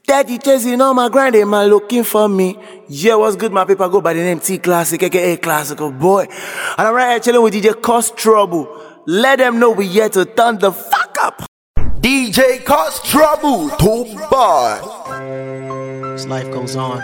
Steady chasing on my grind, they man looking for me. Yeah, what's good, my people? Go by the name T Classic, aka Classical Boy. And I'm right here chilling with DJ Cause Trouble. Let them know we here to turn the fuck up. DJ Cause Trouble, too bad. As life goes on,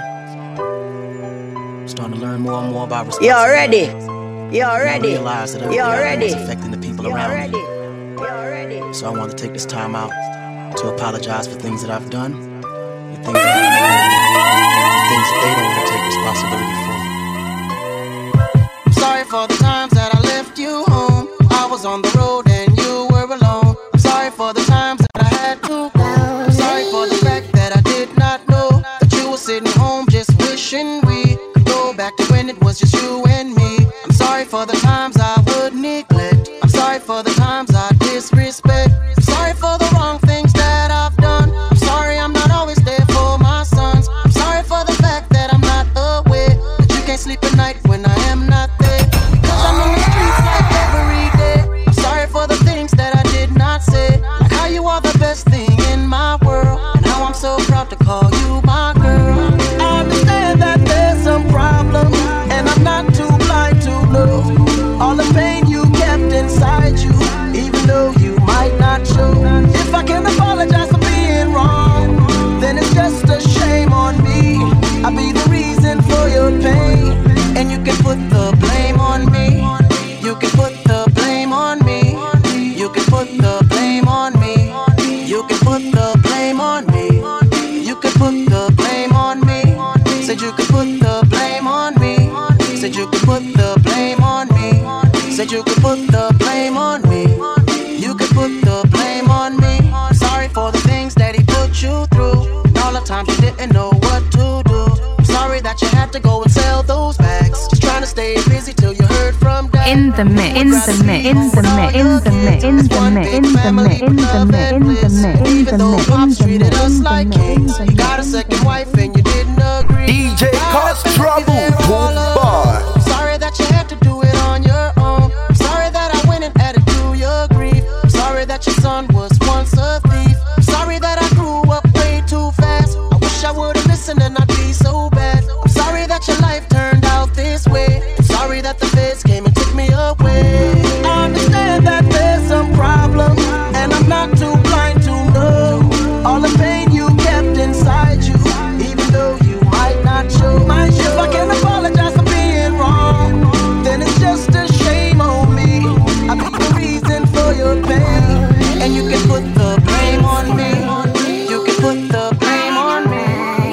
I'm starting to learn more and more about responsibility. You're ready. You're ready. I realize that every is affecting the people around me. You're ready. So I want to take this time out to apologize for things that I've done, and things that I haven't done, and things that they don't want to take responsibility for. I'm sorry for the times that I left you home. I was on the road and you were alone. I'm sorry for the times that I had to go. I'm sorry for the fact that I did not know that you were sitting home just wishing we could go back to when it was just you and me. I'm sorry for the times I would neglect. I'm sorry for the times I disrespect. I'm sorry for the wrong things that I've done. I'm sorry I'm not always there for my sons. I'm sorry for the fact that I'm not aware that you can't sleep at night when I am not there. Because I'm on the streets like every day. I'm sorry for the things that I did not say, like how you are the best thing in my world, and how I'm so proud to call you my girl. I understand that there's some problems, and I'm not too blind to know all the pain you kept inside you, even though you might not show. If I can apologize for being wrong, then it's just a shame on me. I'll be the reason for your pain, and you can put the blame on me. You can put the blame on me. You can put the blame on me. You can put the blame on me. You can put the blame on me. Said you could put the blame on me. Said you could put the blame on me. Said you could put the blame on me. You could put the blame on me. Sorry for the things that he put you through, and all the times you didn't know what to do. I'm sorry that you had to go and sell those bags, just trying to stay busy till you heard from dad. In the mix, in the mix, in the mix, in the mix, in the mix, in the mix, in the mix, in the mix. Even though Pops treated us like kings, you got a second wife and you didn't agree. DJ Cause Trouble, too bad. I'm sorry that you had to do it on your own. I'm sorry that I went and added to your grief. I'm sorry that your son was once a thief. I'm sorry that I grew up way too fast. I wish I would've listened and not be so bad. I'm sorry that your life turned out this way. I'm sorry that the feds came and took me away. I understand that there's some problems, and I'm not too blind to know all the pain you kept inside you, even though you might not show. If I can apologize for being wrong, then it's just a shame on me. I'll be the reason for your pain, and you can put the blame on me. You can put the blame on me.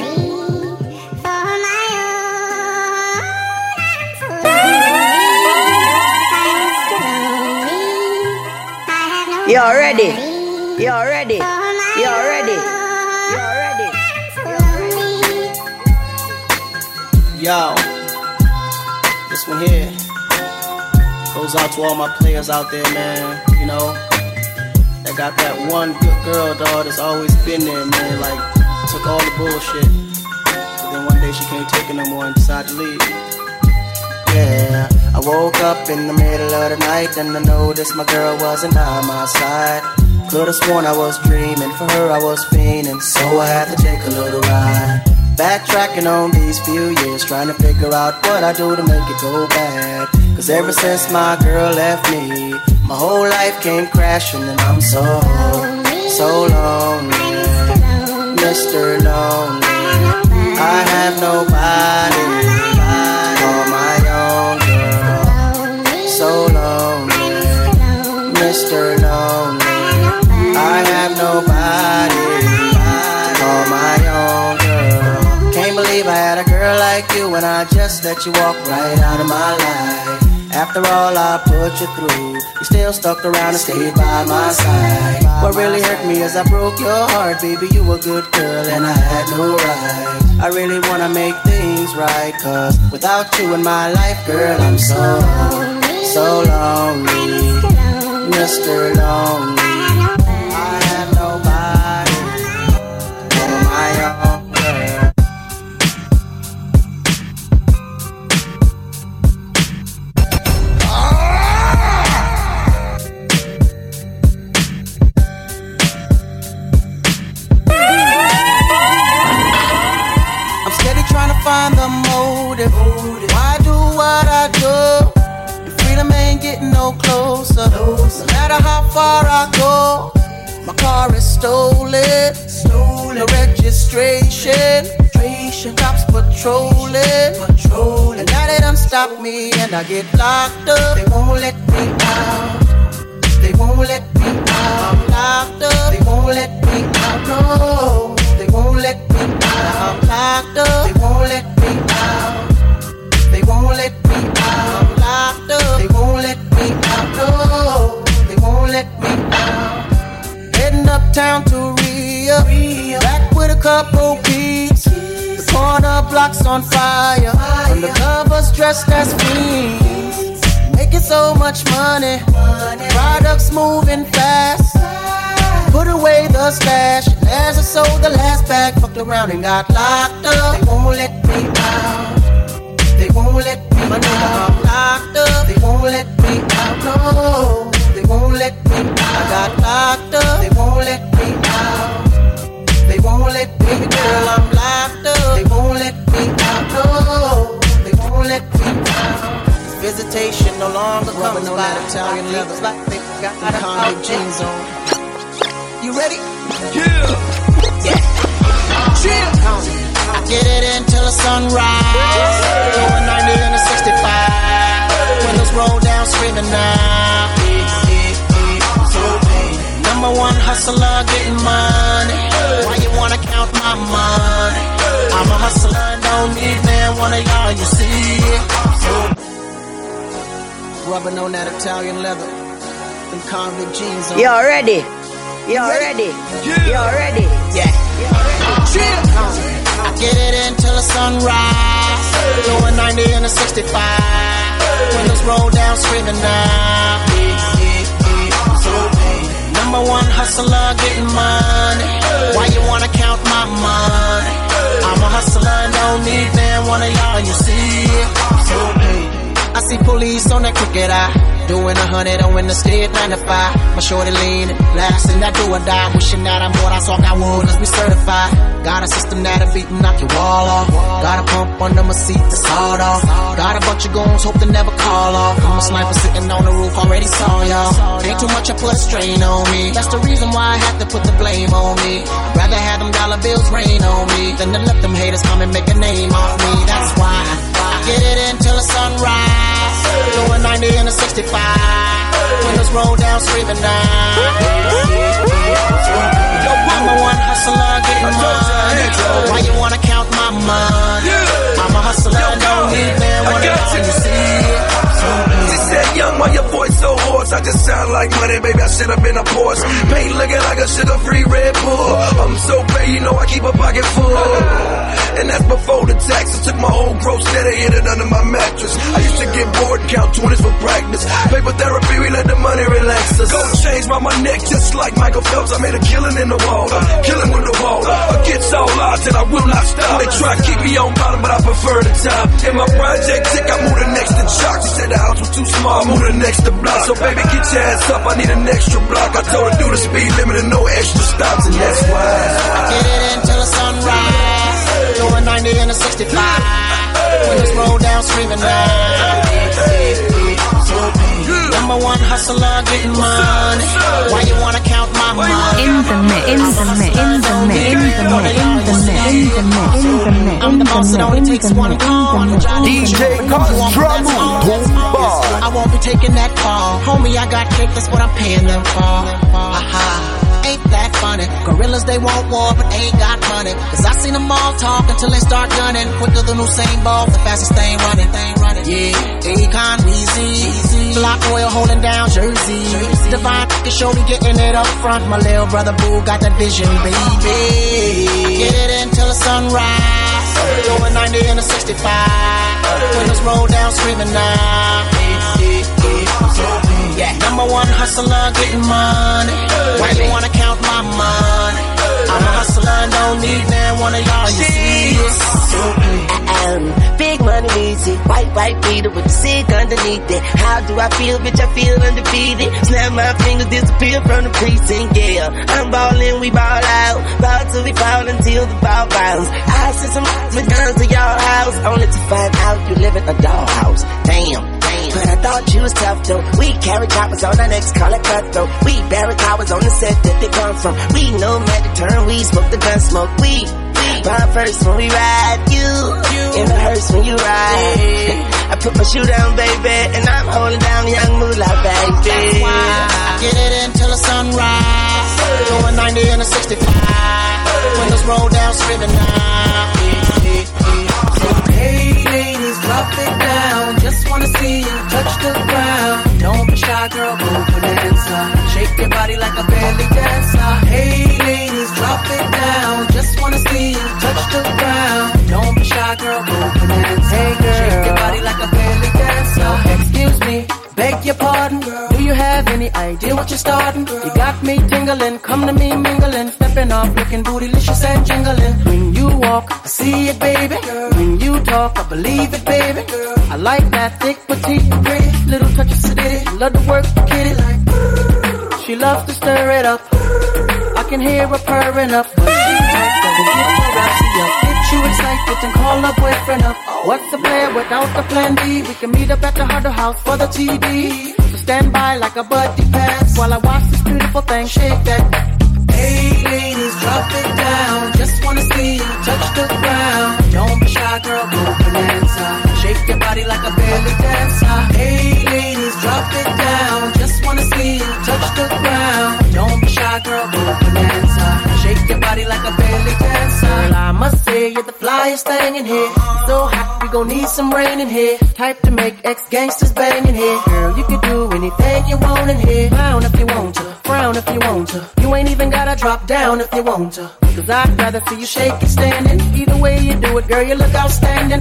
You're ready. You're ready. You're ready. You're ready. Yo, this one here goes out to all my players out there, man. You know, that got that one good girl, dog, that's always been there, man. Like, took all the bullshit, but then one day she can't take it no more and decided to leave. Yeah, I woke up in the middle of the night and I noticed my girl wasn't by my side. Could've sworn I was dreaming, for her I was fiending, so I had to take a little ride. Backtracking on these few years, trying to figure out what I do to make it go bad. Cause ever since my girl left me, my whole life came crashing and I'm so lonely, Mr. Lonely. I have nobody, call my own girl. So lonely, Mr. Lonely. I have nobody, call my own girl. Can't believe I had a girl like you, and I just let you walk right out of my life. After all I put you through, you still stuck around and stayed by my side. What really hurt me is I broke your heart, baby. You were a good girl and I had no right. I really wanna make things right, cause without you in my life, girl, I'm so lonely, Mr. Lonely. I have nobody for my own girl. closer. No matter how far I go, my car is stolen. The registration, cops patrolling. And now they done stop me and I get locked up. They won't let me out. They won't let me out. I'm locked up. They won't let me out. No, they won't let me out. I'm locked up. They won't let me out. They won't let me out. I'm locked up. They won't let me out. No, they won't let me out. Heading uptown to Rio, back with a couple peeps. The corner block's on fire. Undercovers dressed as fiends. Making so much money. Products moving fast. Put away the stash. And as I sold the last bag, fucked around and got locked up. They won't let me out. They won't let me out. I'm locked up. They won't let me out. No, they won't let me out. I got locked up. They won't let me out. They won't let me, baby girl, I'm locked up. They won't let me out. No, they won't let me out. Visitation no longer comes by. That Italian leather, like they got convict jeans on. You ready? Yeah. Chill. I get it until the sunrise. Going 90 in a 65. Windows roll down, screaming now. Number one hustler, getting money. Why you wanna count my money? I'm a hustler and don't need man, one of y'all, you see it. Rubbing on that Italian leather. Them convict jeans on. You already? You already? You already? Yeah. Chill. I get it until the sunrise. Going 90 in a 65. Windows roll down, screaming now. Number one hustler, getting money. Why you wanna count my money? I'm a hustler and don't need man, one of y'all, you see it. I see police on that crooked eye, doing 100 on in the state 95. My shorty leaning, blasting that do or die. Wishing that I'm what I saw, got wood, let's be certified. Got a system that'll beat and knock your wall off. Got a pump under my seat to sawed off. Got a bunch of goons, hope to never call off. I'm a sniper sitting on the roof, already saw y'all. Ain't too much, I put a strain on me. That's the reason why I have to put the blame on me. I'd rather have them dollar bills rain on me than to let them haters come and make a name off me. That's why I get it until the sunrise. Going 90 in a 65. Windows roll down, screaming down. Number one hustler, getting money. Why you wanna count my money? I'm a hustler, don't need man, one of y'all, you see it. She said, young, why your voice so hoarse? I just sound like money, baby, I should have been a Porsche. Paint looking like a sugar-free Red Bull. I'm so paid, you know I keep a pocket full. And that's before the taxes. Took my whole gross net and hid it under my mattress. I used to get bored and count 20s for practice. Paper therapy, we let the money relax us. Gold chains round my neck just like Michael Phelps. I made a killing in the water, killing with the water. Against all odds and I will not stop. They try to keep me on bottom, but I prefer the top. In my project tick, I moved the next to Jock. She said the house was too small, I moved the next to block. So baby, get your ass up, I need an extra block. I told her do the speed limit and no extra stops, and that's why I get it until the sunrise. Going 90 in a 65. Windows roll down, screaming now. Number one hustler, getting money. Why you wanna count my money? In the mix, in the mix, in the mix, in the mix, in the mix, in the mix, in the mix, I'm the boss, it only takes one call. DJ Cause Trouble, Bar. I won't be taking that call. Homie, I got cake, that's what I'm paying them for. Ain't that funny? Gorillas, they want war, but they ain't got money. Cause I seen them all talk until they start gunning. Quicker than Usain Bolt, the fastest thing running. Yeah, Akon, Weezy, Block Oil holding down Jersey. Divine can show me getting it up front. My little brother Boo got that vision, baby. I get it until the sunrise. Going 90 in a 65. Windows roll down, screaming now. Yeah, number one hustler, getting money. Why you wanna count my money? I'm a hustler, don't need man, one of y'all, you see it. Big money easy, white beater with the sick underneath it. How do I feel, bitch? I feel undefeated. Snap my fingers, disappear from the precinct, yeah. I'm ballin', we ball out. Ball till we fall until the ball bounce. I send some guns to your house, only to find out you live in a dollhouse. Damn. but I thought you was tough though. We carry choppers on our necks, call it cutthroat. We bury cowards on the set that they come from. We know magic turn, we smoke the gun smoke. We ride first when we ride, you in the hearse when you ride. I put my shoe down, baby, and I'm holding down young moolah, baby. That's why I get it until the sunrise. Going 90 and a 65. Windows roll down, screaming now. Hey ladies, drop it down. Just wanna see you touch the ground. Don't be shy, girl, go bonanza. Shake your body like a belly dancer. Hey ladies, drop it down. Just wanna see you touch the ground. Don't be shy, girl, go bonanza. Hey girl, shake your body like a belly dancer. Excuse me, beg your pardon, girl. Do you have any idea what you're starting? You got me tingling, come to me mingling, stepping off, looking bootylicious and jingling. When you walk, I see it, baby. When you talk, I believe it, baby. I like that thick, petite, pretty, little touch of sedity. Love to work the kitty like. She loves to stir it up. I can hear her purring up. But she like that we get her rousey up. Get you excited and call her boyfriend up. What's the plan without the plan B? We can meet up at the Huddle House for the TD. So stand by like a buddy pass while I watch this beautiful thing shake that. Hey ladies, drop it down. Just wanna see you touch the ground. Don't be shy, girl, go bonanza. Shake your body like a belly dancer. Hey ladies, drop it down. Just wanna see you touch the ground. Don't be shy, girl, go bonanza. Shake your body like a belly dancer. Girl, I must say you're the flyest thing in here. So hot, we gon' need some rain in here. Type to make ex-gangsters bang in here. Girl, you can do anything you want in here. Frown if you want to, frown if you want to. You ain't even gotta drop down if you want to. Cause I'd rather see you shake it standing. Either way you do it, girl, you look outstanding.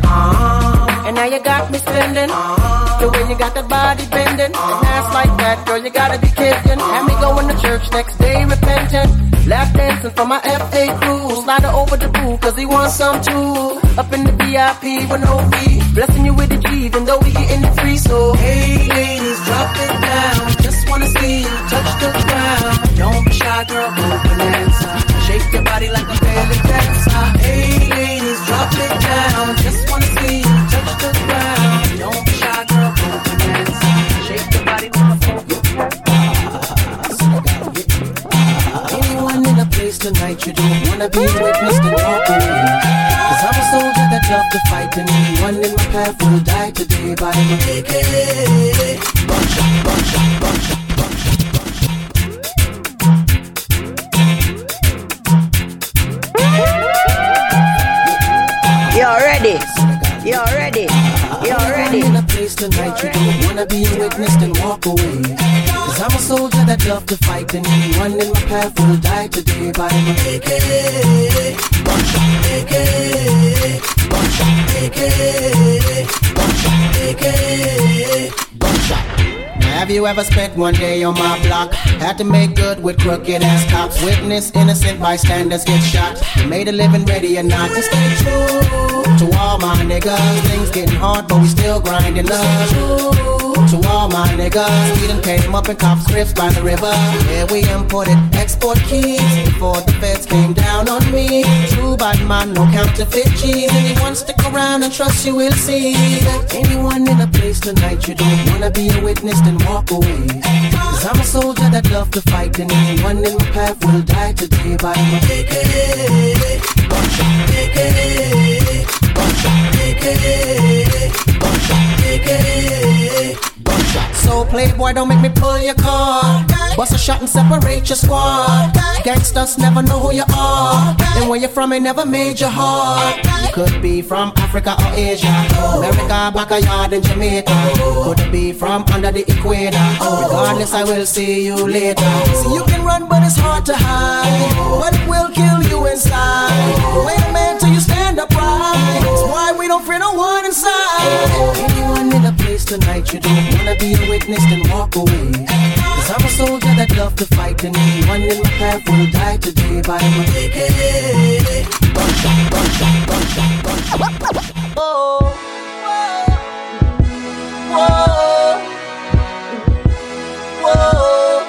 And now you got me spending. The way you got that body bending. And ass like that, girl, you gotta be kidding. Have me going to church next day repentant. Lap dancing for my FA crew. Slide her over the pool cause he wants some too. Up in the VIP with no fee. Blessing you with the G even though we getting it free. So hey ladies, drop it down. Just wanna see you touch the ground. Don't be shy, girl, go bonanza. Shake your body like a belly dancer. Hey ladies, drop it down. Just wanna see you touch the ground. Don't be shy, girl, go bonanza. Shake your body like a belly dancer. Anyone in a place tonight you don't wanna be witnessed and walk away. Cause I'm a soldier that love to fight, and anyone in my path will die today by my AK. Buckshot, buckshot, buckshot. You're ready. You're ready. You're ready. In a place tonight you don't wanna be witnessed and walk away. Cause I'm a soldier that love to fight, and anyone in my path will die today by my AK. Buckshot, AK. Buckshot, AK. Buckshot, AK. Buckshot. Have you ever spent one day on my block? Had to make good with crooked ass cops. Witness innocent bystanders get shot. Made a living ready or not to stay true to all my niggas. Things getting hard but we still grinding love. To all my niggas, we done came up in cop scripts by the river. Yeah, we imported export keys before the feds came down on me. True bad man, no counterfeit cheese. Anyone stick around and trust you will see that anyone in a place tonight you don't wanna be a witness and walk away. Cause I'm a soldier that love to fight, and anyone in my path will die today by my AK. Buckshot, AK. Buckshot, AK. Buckshot, AK. Buckshot. So playboy, don't make me pull your car. Bust a shot and separate your squad. Gangsters never know who you are, and where you're from ain't never made your heart. You could be from Africa or Asia, America, backyard in Jamaica. Could be from under the equator. Regardless, I will see you later. See, you can run, but it's hard to hide. But it will kill you inside. Wait a minute till you stand upright. That's why we don't fear no one inside. Anyone in a place tonight you don't wanna be a witness and walk away. Cause I'm a soldier that love to fight, and anyone in my path will die today by my AK. Buckshot, buckshot, buckshot, buckshot. Whoa, whoa, whoa.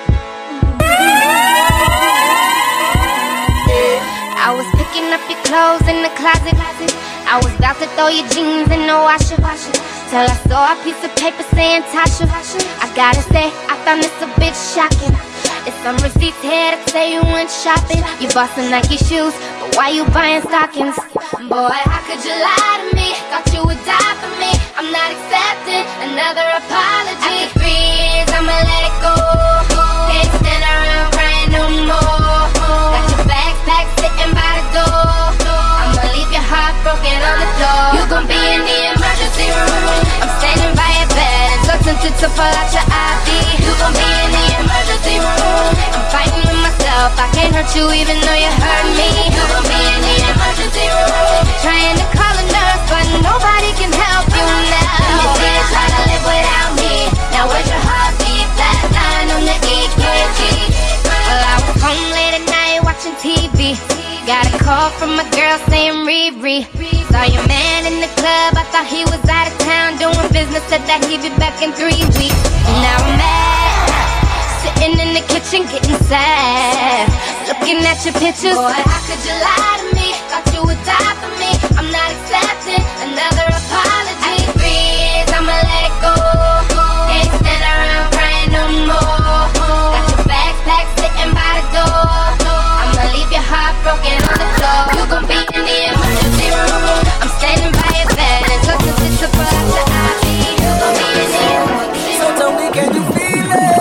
I was picking up your clothes in the closet. I was about to throw your jeans in the washer. till I saw a piece of paper saying Tasha. I gotta say, I found this a bit shocking. It's some receipts here that say you went shopping. You bought some Nike shoes, but why you buying stockings? Boy, how could you lie to me? Thought you would die for me. I'm not accepting another apology. After 3 years, I'ma let it go. Can't stand around crying no more. Got your bags packed, sitting by the door. I'ma leave your heart broken on the floor. You gon' be in the emergency room. I'm standing by your bed and so tempted to pull out your ID. You gon' be in the emergency room. I'm fighting with myself. I can't hurt you even though you hurt me. You gon' be in the emergency room. Trying to call a nurse, but nobody can help you now. You didn't try to live without me. Now where's your heartbeat? Flatline on the EKG. Well, I was home late at night watching TV. Got a call from a girl saying Riri. Saw your man in the club, I thought he was out of town doing business. Said that he'd be back in 3 weeks. Now I'm mad, sitting in the kitchen getting sad, looking at your pictures. Boy, how could you lie to me? Thought you would die for me. I'm not accepting another apology. After 3 years, I'ma let it go. Can't stand around crying no more. Got your bags packed, sitting by the door. I'ma leave your heart broken on the floor. You gon' be in the emergency room. I'm standing by your bed and so tempted to pull out your ID. You gon' be in the emergency room. So tell me, can you feel it?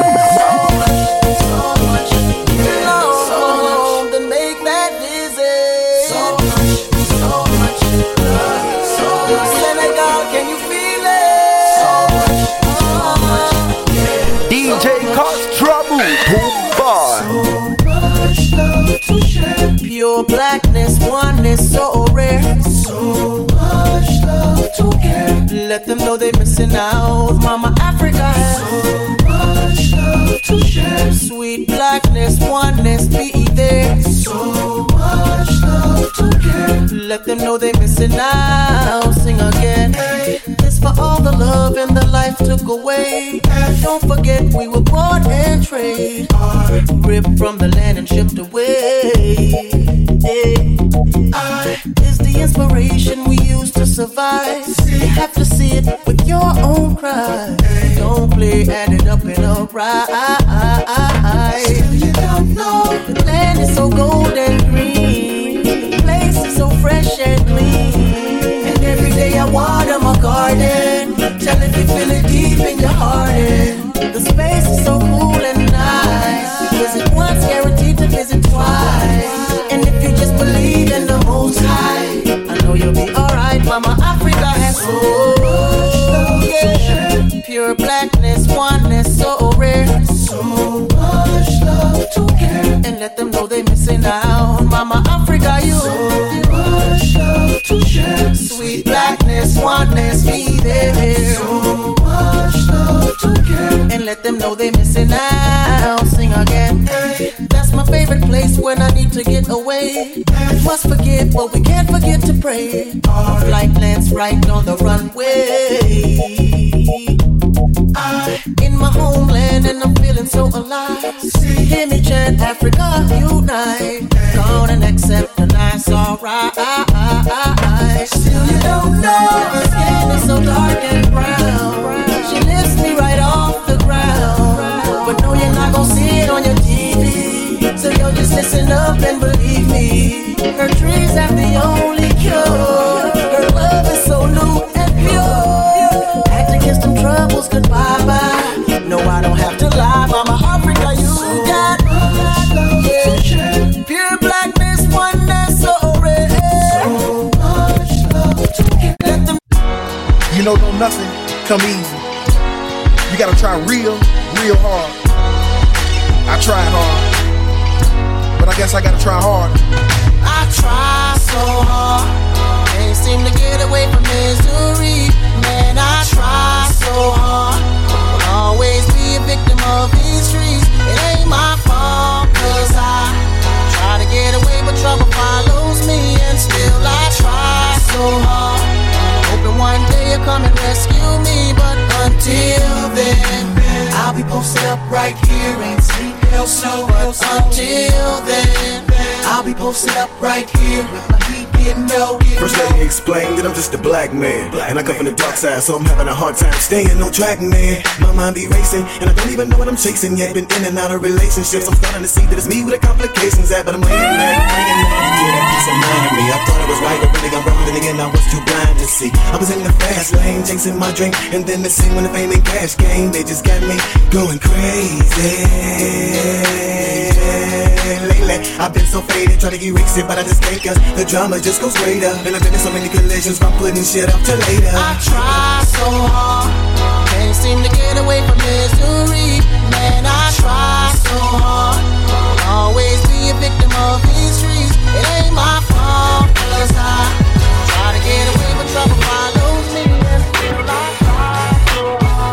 So much, so much to make that visit. So much, Senegal, can you feel it? So much, DJ Cause Trouble, Boomba. much love to share. Pure blackness, oneness, so rare. So much love to care. Let them know they missing out. Mama Africa has so much love to share. Sweet blackness, oneness, be there. So much love to care. Let them know they missing out. Sing again. Hey, it's for all the love and the life took away. Don't forget we were born and trade. Ripped from the land and shipped away. I is the inspiration we use to survive. You have to see it with your own cry. Don't play, add it up and alright. You don't know the land is so gold and green. The place is so fresh and clean. And every day I water my garden. Tell if you feel it deep in your heart. And the space is so cool and nice. Visit once, guaranteed to visit twice. And if you just believe in the Most High, I know you'll be alright. Mama Africa has so much love to share. Pure blackness, oneness, so rare. So much love to care. And let them know they missing out. Mama Africa, you so much love to share. Sweet blackness, oneness, be there. So much love to care. And let them know they missing out. Sing again. Hey, that's my favorite place when I need to get away. We must forget, but we can't forget to pray. Our flight lands right on the runway. In my homeland and I'm feeling so alive. Hear me chant, Africa unite. Gone and accept the nice, alright. Still you don't know my skin is so dark and brown. She lifts me right off the ground. But no, you're not gonna see it on your TV. So yo, just listen up and believe me. Her trees have the only cure. Her love is so new and pure. Had to kiss them troubles goodbye bye. No, I don't have to lie. Mama Africa, you got yeah. Pure blackness, oneness, so rare. So much love to get. Let them. You know, don't nothing come easy. You gotta try real hard. I tried hard, but I guess I gotta try hard. I try so hard, can't seem to get away from misery. Man, I try so hard, will always be a victim of these streets. It ain't my fault, cause I try to get away, but trouble follows me. And still I try so hard, hoping one day you'll come and rescue me. But until then, I'll be posted up right here, ain't sleep, no snow. But until then, I'll be posted up right here with my heat getting low. First let me explain that I'm just a black man, and I come from the dark side, so I'm having a hard time staying on track, man. My mind be racing, and I don't even know what I'm chasing yet. Been in and out of relationships, I'm starting to see that it's me with the complications at, but I'm laying there, praying that to get that peace of mind in me. I thought it was right, but really I'm wrong, then again I was too blind to see. I was in the fast lane, chasing my dream, and then the scene when the fame and cash came, they just got me going crazy. Lately, I've been so faded, trying to erase it, but I just can't, cause the drama just goes greater. And I've been in so many collisions, I'm putting shit up till later. I try so hard, can't seem to get away from misery. Man, I try so hard, always be a victim of these streets. It ain't my fault, cause I try to get away, but trouble follows me. And still I try so hard.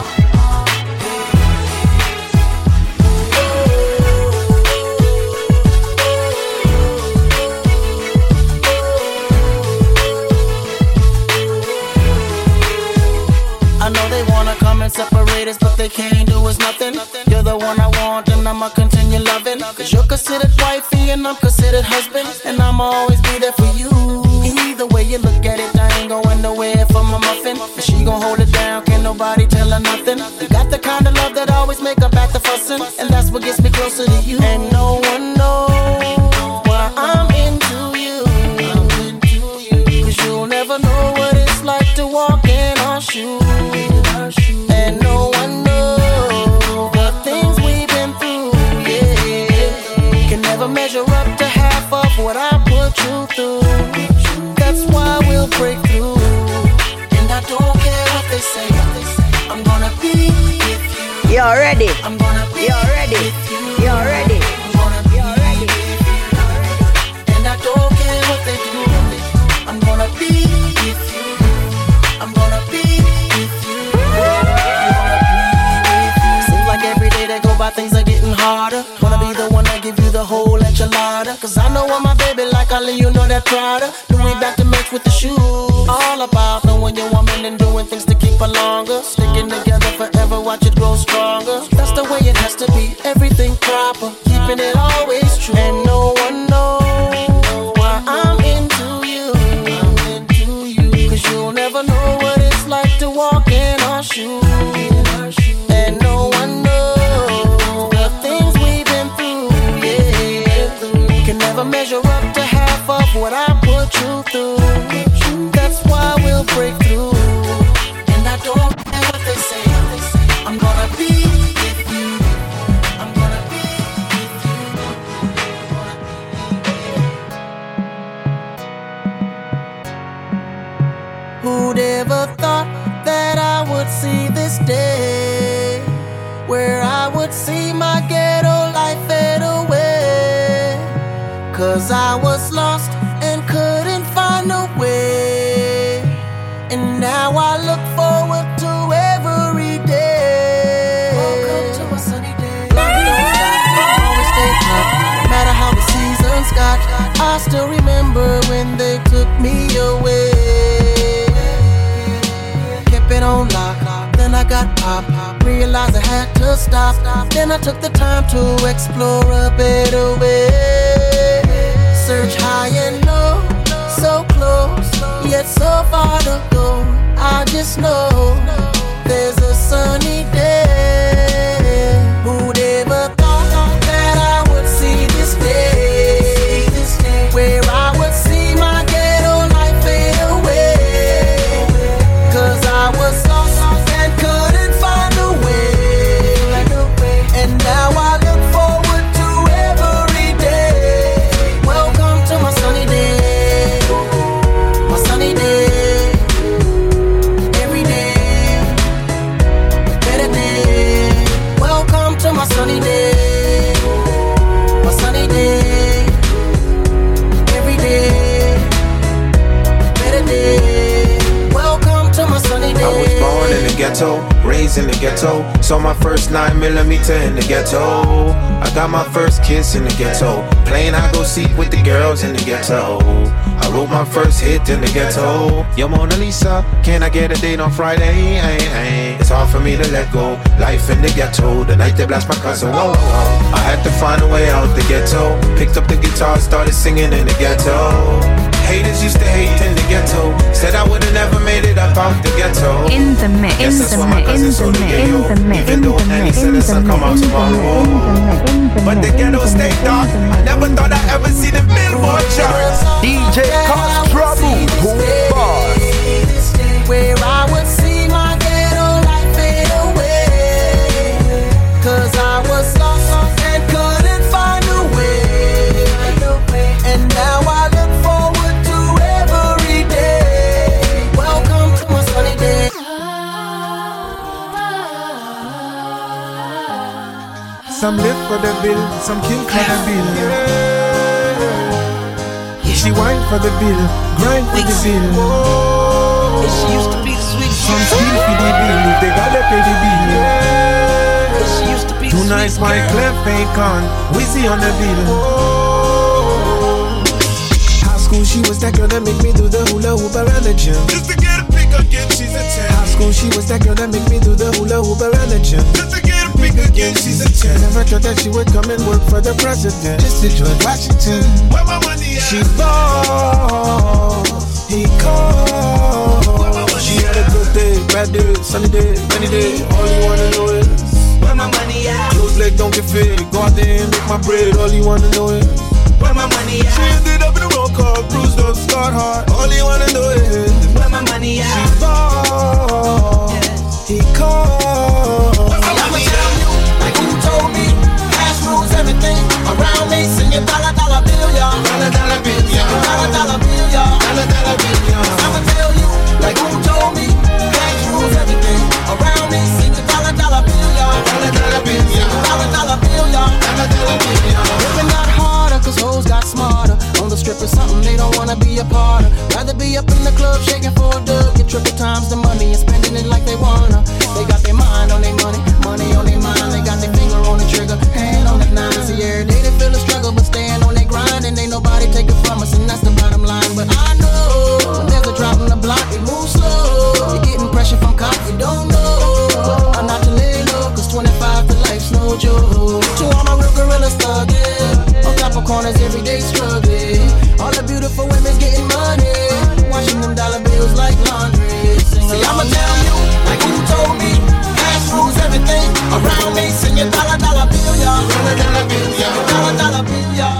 I know they wanna come and separate us, but they can't do us nothing. You're the one I want, and I'ma continue loving. Cause you're considered wifey, and I'm considered husband. And I'ma always be there for you. Either way you look at it, I ain't going nowhere for my muffin. And she gon' hold it down, can't nobody tell her nothing. You got the kind of love that always make her back to fussing. And that's what gets me closer to you. And no one knows why I'm into you. Cause you'll never know what it's like to walk in our shoes. And no one knows the things we've been through, yeah. Can never measure up to half of what I put you through. That's why we'll break through. And I don't care what they say, I'm gonna be with you. You're ready. I'm gonna be You're ready. with you. You're ready. I'm gonna be with you. And I don't care what they do, I'm gonna be with you. I'm gonna be with you. Seems like every day that go by things are getting harder. Wanna be the one that give you the whole enchilada. Cause I know I'm my baby like Ali, you know that Prada. Louis back to match with the shoes. All about knowing your woman and doing things to keep her longer. Sticking together forever, watch it grow stronger. That's the way it has to be, everything proper. Keeping it always true. And no one knows why I'm into you. Cause you'll never know what it's like to walk in our shoes. And no one knows the things we've been through, yeah. Can never measure up to half of what I put you through. That's why we'll break through. And I don't care what they say, I'm gonna be with you. I'm gonna be with you. Who'd ever thought that I would see this day, where I would see my ghetto life fade away? Cause I was lost and couldn't find a way. And now I look forward to every day. Welcome to a sunny day. Life don't stop, always stay top. No matter how the seasons got, I still remember when they took me away. Kept it on lock, then I got popped. Realized I had to stop. Then I took the time to explore a better way. Search high and low, so close, yet so far to go. I just know there's a sunny day. Who'd ever thought that I would see this day, where I would see my ghetto life fade away? Cause I was lost and couldn't find a way. And now I look forward to every day. Welcome to my sunny day. My sunny day. Every day. Better day. Welcome to my sunny day. My sunny day. Every day. Better day. Welcome to my sunny day. I was born in the ghetto, raised in the ghetto. Saw my first 9mm in the ghetto. I got my first kiss in the ghetto. Playing I go seek with the girls in the ghetto. I wrote my first hit in the ghetto. Yo, Mona Lisa, can I get a date on Friday? It's hard for me to let go. Life in the ghetto, the night they blast my cousin. Whoa, whoa, whoa. I had to find a way out the ghetto. Picked up the guitar, started singing in the ghetto. Haters used to hate in the ghetto. Said I would've never made it up out the ghetto. In the mix, in the mix, in the mix, in the mix, even though Annie said the sun come out tomorrow. But the ghetto stay dark. I never thought I'd ever see the Billboard charts. DJ Cause Trouble, Bombard. Where I would see my ghetto life fade away, 'cause I was lost and couldn't find a way. And now I look forward to every day. Welcome to my sunny day. Some live for the bill, some kill for the bill. She whine for the bill, grind for the bill. She used to be the sweet. Some steal for the bill, if they gotta pay the bill. She used to be the Tonight my Clef ain't gone, Wizzy on the bill. High school, she was that girl that make me do the hula hoop around the gym. Just to get a pick again, she's a 10. High school, she was that girl that make me do the hula hoop around the gym. Just to get a pick again, she's a 10. Never thought that she would come and work for the president. Just to George Washington. Where my money at? She bought, he called. She had a good day, bad day, sunny day, rainy day. All you wanna know is where my money at? close leg don't get fit. Go out there and make my bread. All you wanna know is where my money at? She ended up in the wrong car, bruised up, scarred heart. All you wanna know is where my money at? She bought, he called. I'ma tell you, like you told me, cash rules everything around me. Sing your dollar bill, y'all. Dollar bill, y'all. Dollar bill, y'all. Dollar bill, y'all. I'ma tell you, like you told me, cash rules everything around me. Sing your dollar bill, y'all. Dollar bill, y'all. Dollar bill, y'all. Dollar bill, y'all. Living got harder 'cause hoes got smarter. On the strip is something they don't wanna be a part of. Rather be up in the club shaking for a dub. Get triple times the money and spending it like they wanna. They got their mind on their money, money on their mind. They got their finger on the trigger, hand on the nine. See, every day they feel the struggle, but staying on their grind. And ain't nobody take it from us, and that's the bottom line. But I know when there's a drop in the block, it moves slow. You're getting pressure from cops, you don't know. I'm not to lay low, 'cause 25 to life's no joke. To all my real gorillas thugging, on top of corners every day struggling. All the beautiful women's getting money, washing them dollar bills like laundry. See, I'ma tell you, like you told me, cash rules everything around me. Sing your dollar bill, y'all. Dollar bill, y'all. Dollar bill, y'all.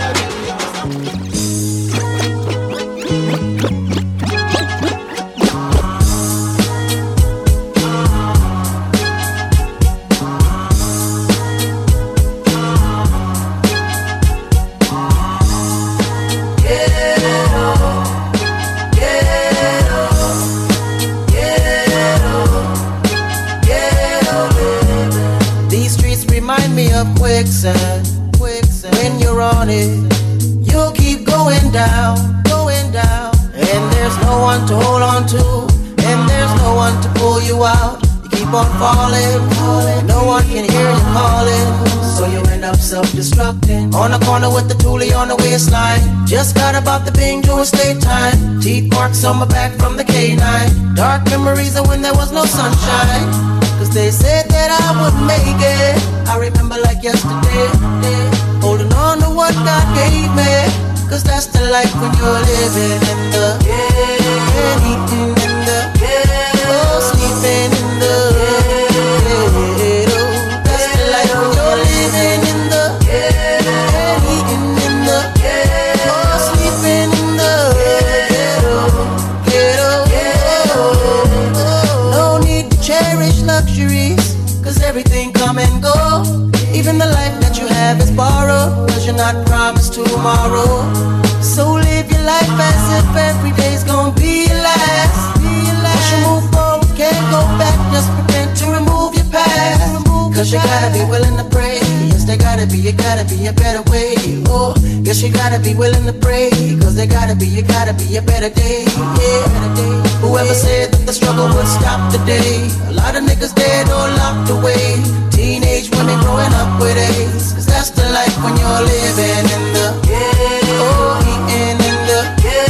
Quicksand. When you're on it, you'll keep going down. And there's no one to hold on to, and there's no one to pull you out. You keep on falling, no one can hear you calling, so you end up self-destructing. On the corner with the toolie on the waistline, just got about the Bing to a state time. Teeth marks on my back from the K9. Dark memories of when there was no sunshine, 'cause they said that I would make it. I remember like yesterday, holding on to what God gave me, 'cause that's the life when you're living in the eating in the sleeping in the that's the life when you're living in the eating in the sleeping in the no need to cherish luxuries, 'cause everything come and go. Even the life that you have is borrowed, 'cause you're not promised tomorrow. So live your life as if every day's gonna be your last. Once you move forward, can't go back. Just pretend to remove your past, 'cause you gotta be willing to pray. Yes, there gotta be a better way. Oh, yes, you gotta be willing to pray, 'cause there gotta be a better day. Yeah, whoever said that the struggle would stop today, a lot of niggas dead or locked away. Teenage women growing up with AIDS, 'cause that's the life when you're living in the eating in the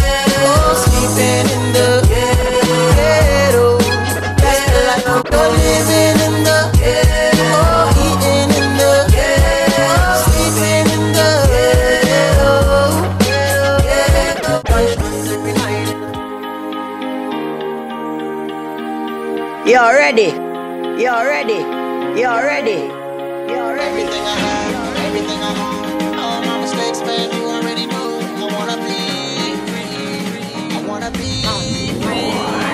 You're ready. You're ready. You're ready. You're ready. Everything I have, everything I own, all my mistakes, man, you already know. I wanna be free. I wanna be free.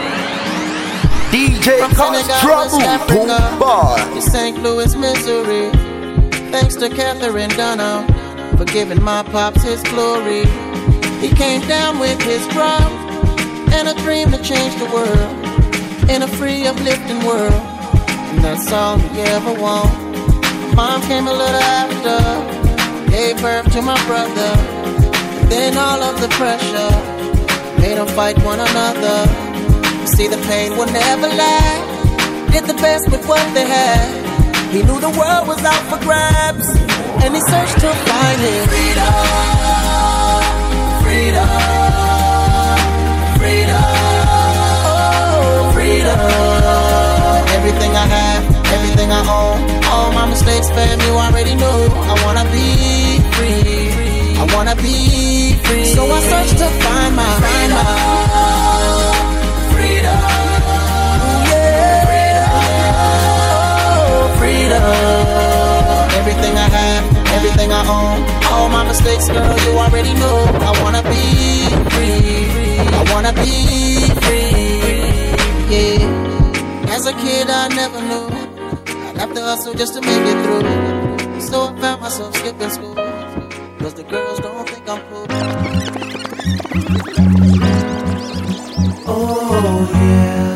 DJ Cause Trouble, boom bar. To St. Louis, Missouri. Thanks to Catherine Dunham for giving my pops his glory. He came down with his drum and a dream to change the world in a free, uplifting world. And that's all he ever wanted. Mom came a little after, gave birth to my brother. And then all of the pressure made them fight one another. You see, the pain will never last. Did the best with what they had. He knew the world was out for grabs, and he searched to find his freedom, freedom, freedom, oh, freedom. Everything I have, everything I own, all my mistakes, fam, you already know. I wanna be free, I wanna be free. So I search to find my freedom, freedom, yeah, freedom, freedom. Everything I have, everything I own, all my mistakes, girl, you already know. I wanna be free, I wanna be free, yeah. As a kid, I never knew I'd have to hustle just to make it through. So I found myself skipping school, cause the girls don't think I'm cool. Oh yeah.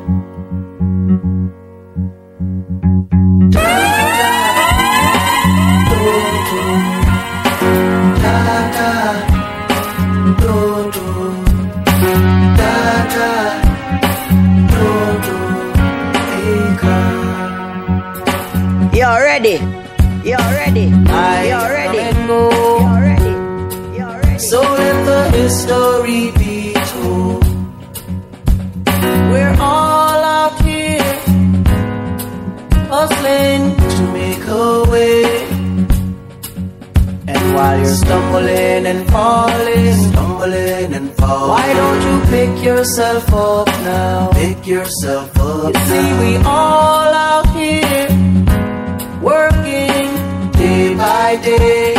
You're ready. You're ready. You're ready. You're ready. You're ready. So let the history be told. We're all out here hustling to make a way. And while you're stumbling and falling, why don't you pick yourself up now? Pick yourself up. You see, we all out here working day by day.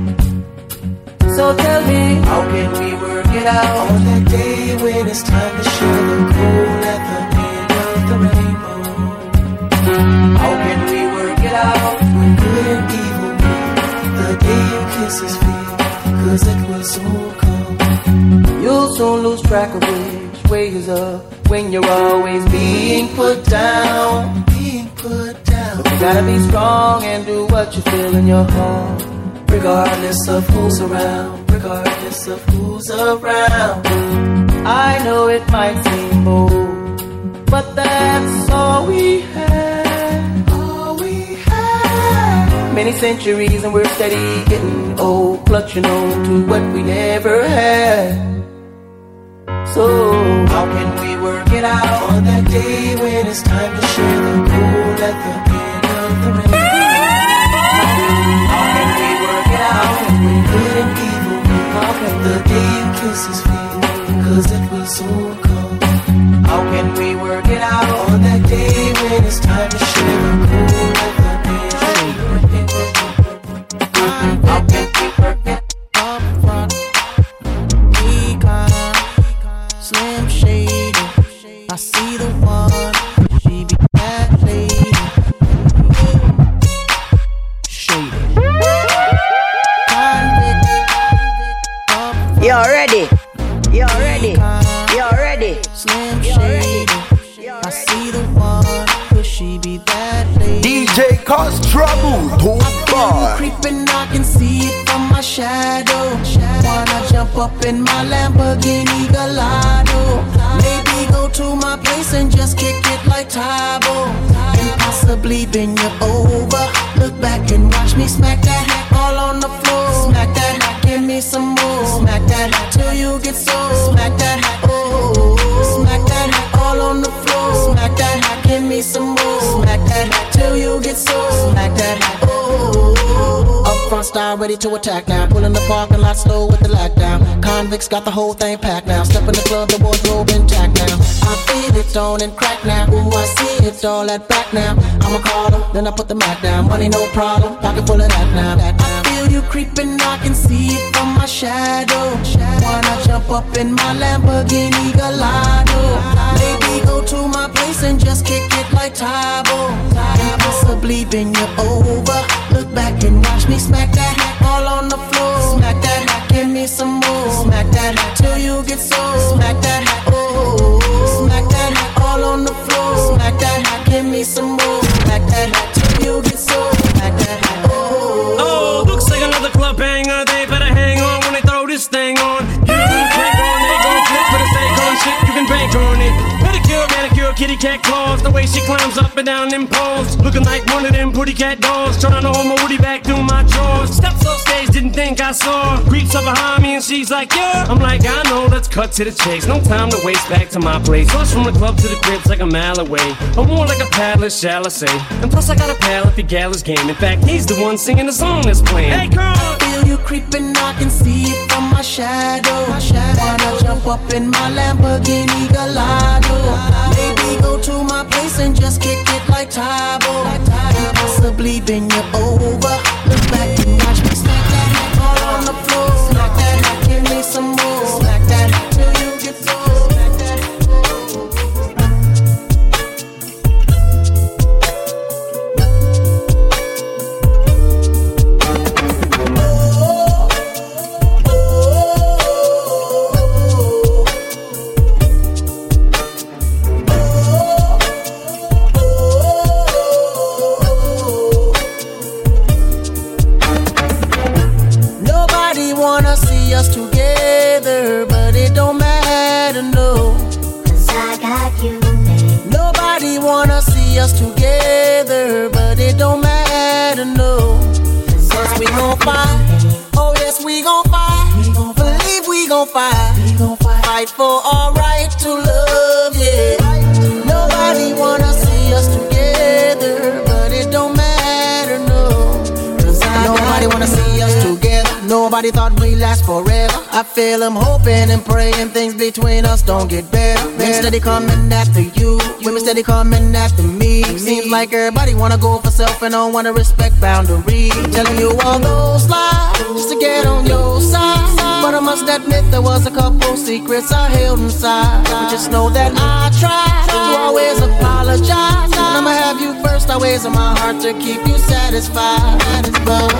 So tell me, how can we work it out on that day when it's time to share the gold at the end of the rainbow? How can we work it out when good and evil meet the day you kiss his feet? Cause it will soon come. You'll soon lose track of which way is up when you're always being put down. But you gotta be strong and do what you feel in your heart, regardless of who's around, regardless of who's around. I know it might seem bold, but that's all we have, all we have. Many centuries and we're steady getting old, clutching on to what we never had. So how can we work it out on that day when it's time to share the gold at the end of the rainbow? How can we work it out when good and evil meet the day you kiss his feet? Cause it will soon come. How can we work it out on that day when it's time to share the gold at the end of the rainbow? How can we work it up front? Slim Shady, I see the one, she be that lady. Shady. You're ready. You're ready. You're ready. Slim Shady, I see the one, could she be that lady? DJ Cause Trouble, boom bar. Creeping, I can see it from my shadow. Wanna jump up in my Lamborghini Gallardo, maybe go to my place and just kick it like Tybo, and possibly bend you over. Look back and watch me smack that hat all on the floor. Smack that hat, give me some more. Smack that hat till you get sore. Smack that hat, oh. Smack that hat all on the floor. Smack that hat, give me some more. Smack that hat till you get sore. Smack that hat, oh. Up front style, ready to attack now. Pulling the parking lot slow with the lockdown. Convicts got the whole thing packed now. Step in the club, the wardrobe intact now. I feel it stone and crack now. Ooh, I see it all that back now. I'ma call her, then I put the mat down. Money no problem, pocket full of that now. I feel you creeping, I can see it from my shadow. Wanna jump up in my Lamborghini Gallardo? Maybe go to my place and just kick it like Tybo. And possibly bend you over. Look back and watch me smack that all on the floor. Smack that, give me some more. Smack that till you get so. Smack that, oh. Smack that all on the floor. Smack that, give me some more. Smack that till you get so. Smack that, oh. Oh, looks like another club banger. They better hang on when they throw this thing on. You can drink on, they gon' flip for the sake on shit. You can bank on it. Pedicure, manicure, kitty cat claws. The way she climbs up and down them poles, looking like one of them pretty cat dolls. Trying to hold my woody back through my drawers. Steps off stage, didn't think I saw. Creeps up behind me and she's like, yeah. I'm like, I know, let's cut to the chase. No time to waste, back to my place. Plus from the club to the crib's like a mile away. I'm more like a paddler, shall I say. And plus I got a pal if your gal is game. In fact, he's the one singing the song that's playing. Hey, girl! I feel you creeping, I can see it from my shadow. Wanna jump up in my Lamborghini Gallardo? Maybe go to my place and just kick it like Tybo. And possibly bend you over. Look back and watch me smack that all on the floor. Smack that, give me some more. Smack that till you get so. Smack that. Together, but it don't matter, no. 'Cause I got you, babe. Nobody wanna see us together, but it don't matter, no. 'Cause we gon' fight. Oh yes, we gon' fight. Believe we gon' fight. Fight for our right to love, yeah. Nobody wanna see us together, but it don't matter, no. 'Cause nobody wanna see us together. Nobody thought we'd last forever. I feel I'm hoping and praying things between us don't get better. Men steady coming after you, women steady coming after me. Seems like everybody wanna go for self and don't wanna respect boundaries. Telling you all those lies just to get on your side. But I must admit there was a couple secrets I held inside. But just know that I tried to always apologize. And I'ma have you first always in my heart to keep you satisfied. But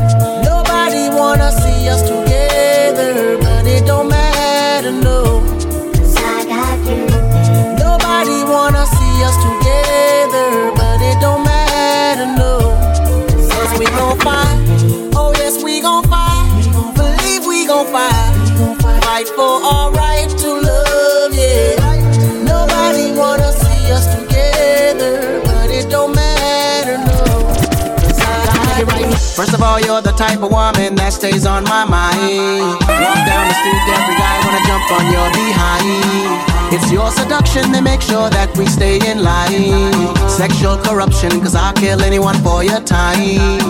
nobody wanna see us together, but it don't matter, no. 'Cause I got you. Nobody wanna see us together, but it don't matter, no. 'Cause we gon' fight. Oh yes, we gon' fight. Believe we gon' fight. Fight for our right to love, yeah. Nobody wanna see us together, but it don't matter, no. 'Cause I got you right. First of all, you're the type of woman that stays on my mind. Walk down the street, every guy wanna jump on your behind. It's your seduction that makes sure that we stay in line. Sexual corruption, 'cause I'll kill anyone for your time.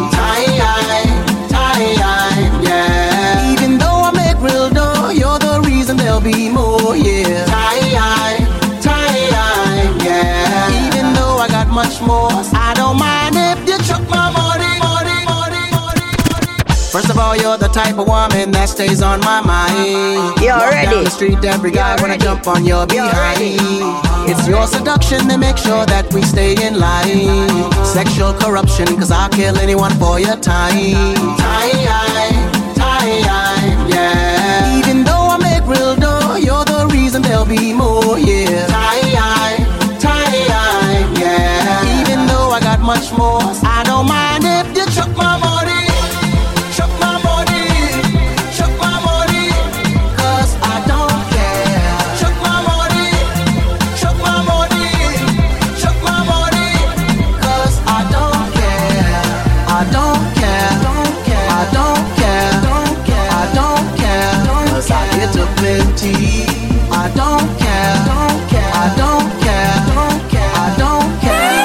Time, yeah. Even though I make real dough, you're the reason there'll be more, yeah. Time, yeah. Even though I got much more, I don't mind if you chuck my money. First of all, you're the type of woman that stays on my mind. You're Walk ready. down the street, every guy wanna jump on your behind. It's your seduction that makes sure that we stay in line. Sexual corruption, 'cause I'll kill anyone for your time. Time, yeah. Even though I make real dough, you're the reason there'll be more, yeah. Time, yeah. Even though I got much more, I don't mind if you chuck my money. I don't care, I don't care, I don't care.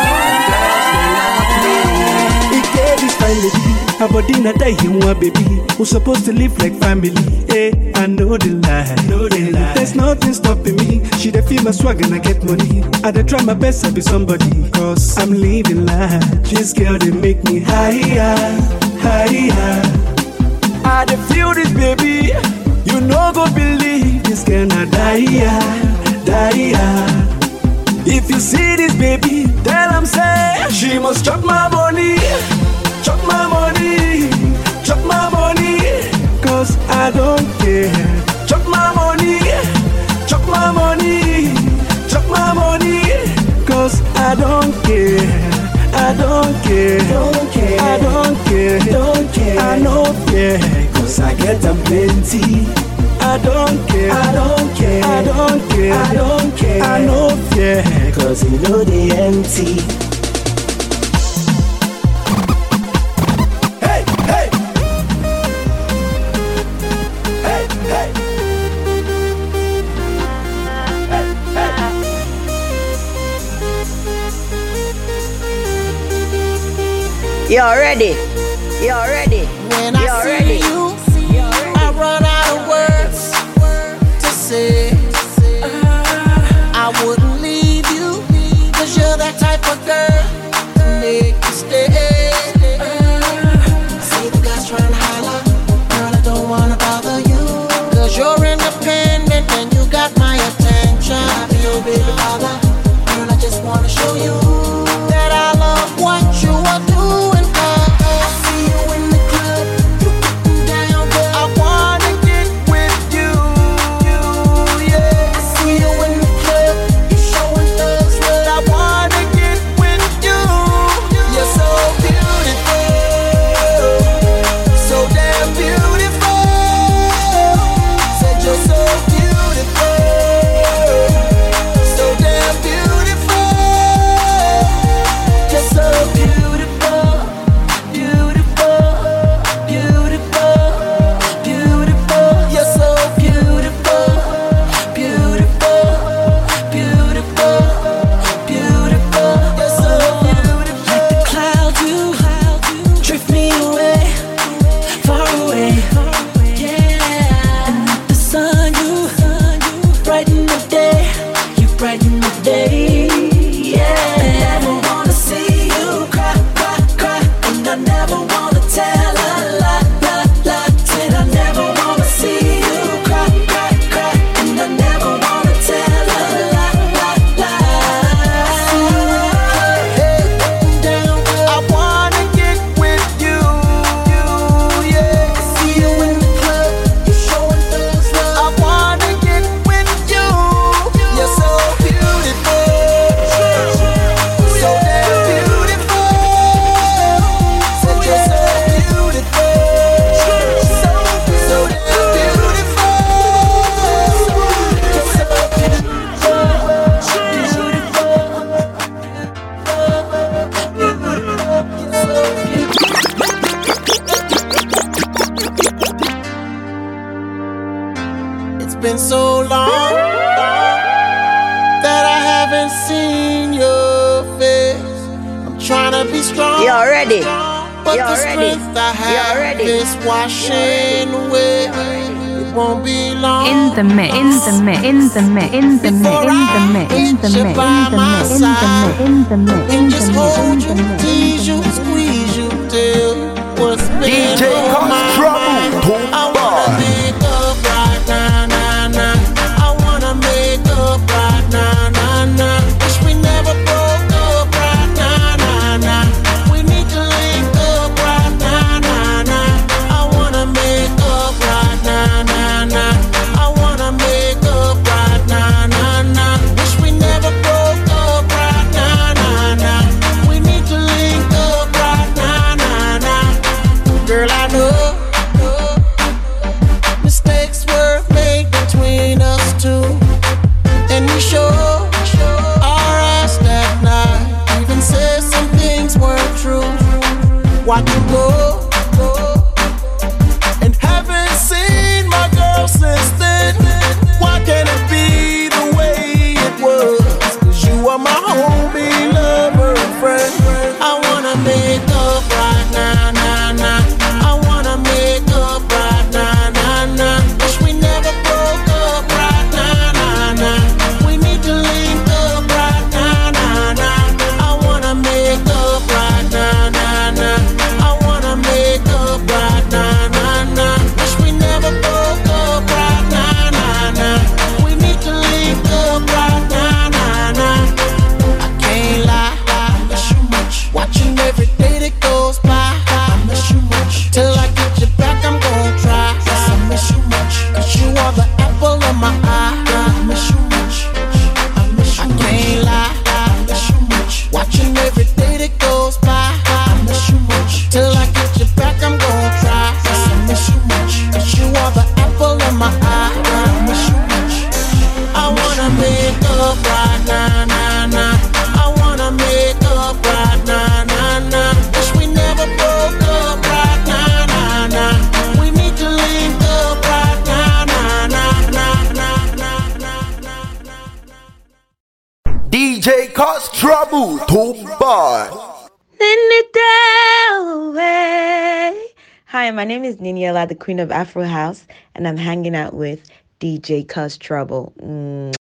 It gave this fine lady, her body not die him one baby. Who's supposed to live like family? Eh, I know the lie. There's nothing stopping me. She She dey feel my swag and I get money. I dey try my best to be somebody, cause I'm living life. This girl they make me higher, higher. I dey feel this baby. You no go believe this girl na die, die. If you see this baby, tell them say she must chop my money, chop my money, chop my money. Cause I don't care. Chop my money, chop my money, chop my money. Cause I don't care, I don't care, don't care, I don't care, don't care, I don't care. Cause I get them plenty. I don't care, I don't care, I don't care, I don't care, I don't care. Cause you know they empty. Hey, hey, hey, hey. You're ready. You're ready. When I see you, I run out of words to say. I wouldn't leave you, cause you're that type of girl to make you stay. See the guys trying to holler, girl, I don't wanna bother you, cause you're independent and you got my attention. I be your baby father, girl, I just wanna show you that I love what you are doing. I see you in the club, you getting down, girl. I wanna get with you, yeah. I see you in the club, you showing us what I wanna get with you. You're so beautiful, so damn beautiful. Said you're so beautiful, so damn beautiful. You're so beautiful, beautiful, beautiful, beautiful. You're so beautiful, beautiful, beautiful, beautiful. You're so beautiful. Like the clouds, you drift me away, far away. Yeah. And like the sun, you brighten the day, you brighten the day. Yeah. I never wanna see you cry, cry, cry, and I never wanna tell a lie, lie, lie. Said I never wanna see you cry, cry, cry, and I never wanna tell a lie, lie, lie. See you in the club, head down, I wanna get with you, yeah. See you in the club, you showing things love. I wanna get with you. You're so beautiful, so damn beautiful. Said you're so beautiful, so damn beautiful. You're so beautiful. It's been so long that I haven't seen your face. I'm trying to be strong. You're ready. But You're the ready. strength I You're have ready. is washing away. It won't be long. In the mix, in the mix, in the mix, in the mix, in the mix, in the mix, in the mix, in the mix, in And just the hold mix, you, in the mix. tease you, squeeze you till what's been DJ on my Cause Trouble, mind. I wanna make up right now, nah, nah. I wanna make up right now, nah, nah. Wish we never broke up right now, nah, nah. We need to link up right now, nah, nah. I wanna make up right now, nah, nah. I wanna make up right now, nah, nah. Wish we never broke up right now, nah, nah. We need to link up right now, nah, nah. Girl, I know mistakes were made between us two, and we sure our ass that night. Even said some things weren't true. Watch you go, and haven't seen my girl since then. Why can't it be the way it was? 'Cause you are my homie, lover, and friend. I wanna make up right now, nah, nah. I wanna make up right now, nah, nah. Wish we never broke up right now, nah, nah. We DJ cause trouble, too bad. Hi, my name is Niniela, the Queen of Afro House, and I'm hanging out with DJ Cause Trouble.